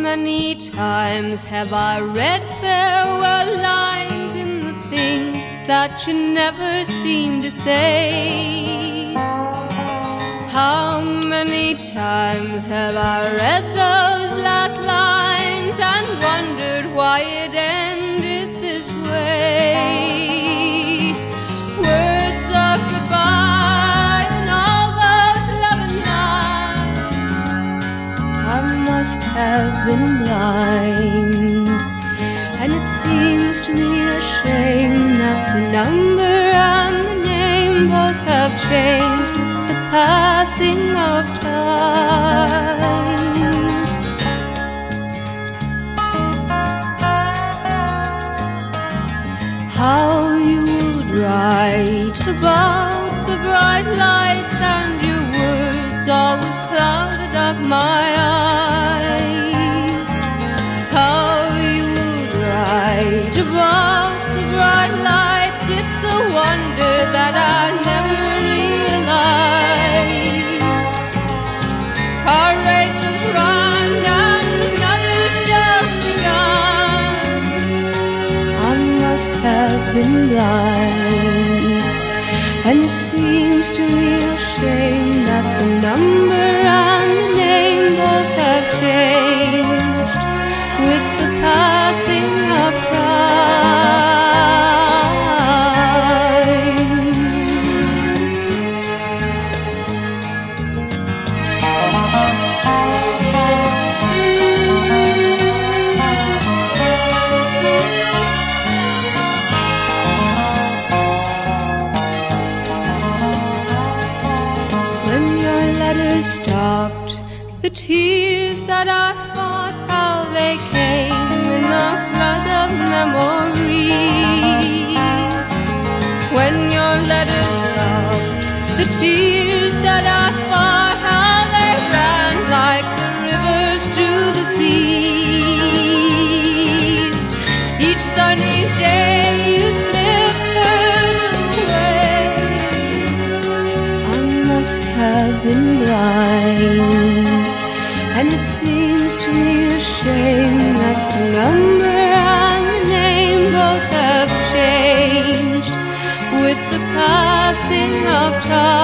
many times have I read farewell lines in the things that you never seem to say? How many times have I read those last lines and wondered why it ended this way? Words of goodbye and all those loving lines, I must have been blind. And it seems to me a shame that the number and the name both have changed with the passing of time. How you would write about the bright lights, and your words always clouded up my eyes. How you would write about the bright lights, it's a wonder that I never realized. Our race was run and another's just begun. I must have been blind, and it seems to me a shame that the number and the name both have changed with the passing of time. When your letters stopped, the tears that I fought, how they came in a flood of memories. When your letters stopped, the tears that I fought, how they ran like the rivers to the seas. Each sunny day you slipped further away. I must have been blind, and it seems to me a shame that the number and the name both have changed with the passing of time.